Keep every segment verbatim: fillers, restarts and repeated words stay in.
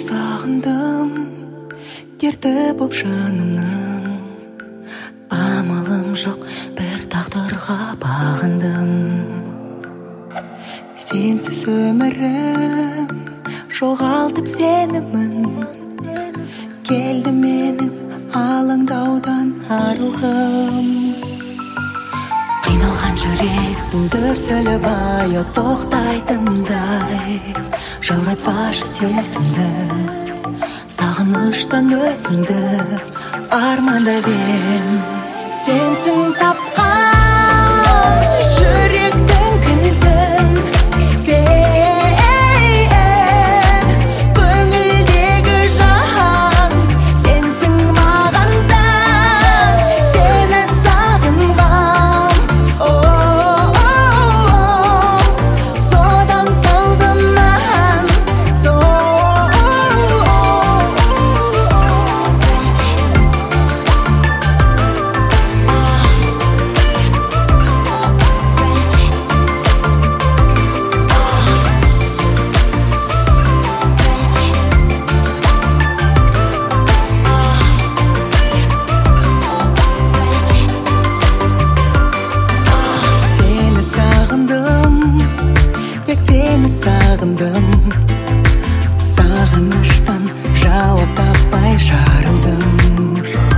сағындым, дерті боп жанымның. Амалым жоқ, бір тағдырға бағындым. Сенсіз өмірім жоғалтып сенімін. Келді менің алаңдаудан арылғым. Қиналған жүректің дүрсілі баяу тоқтайтындай. Жауратпашы сезімді, сағыныштан өзімді армандап ем. Сенсің тапқан жүректің кілтін. Сен көңілдегі жан, сенсің маған да сені сағынғам. Содан салдым мән сағындым, сағыныштан жауап таппай жарылдым.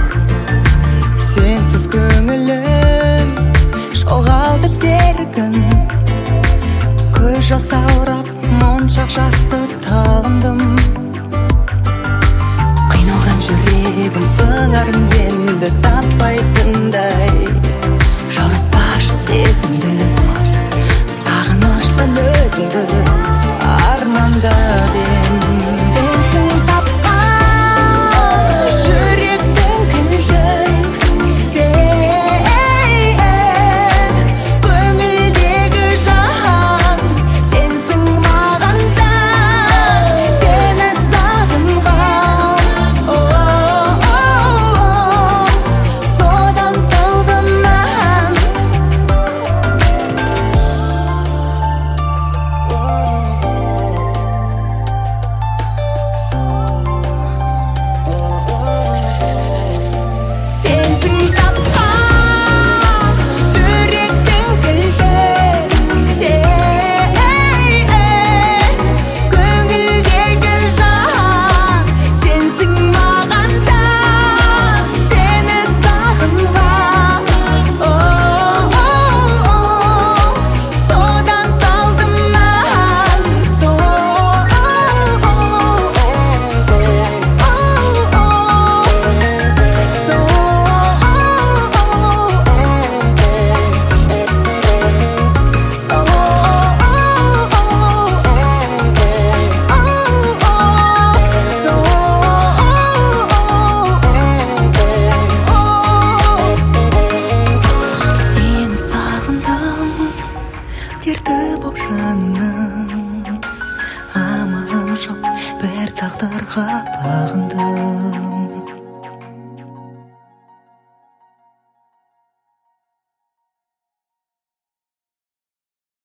Сенсіз көңілім жоғалтып серігін. Көз жасаурап моншақ жасты тағындым. Қиналған жүрегім сыңарым енді таппайтындай. Жауратпашы сезімді, сағыныштан өзіңді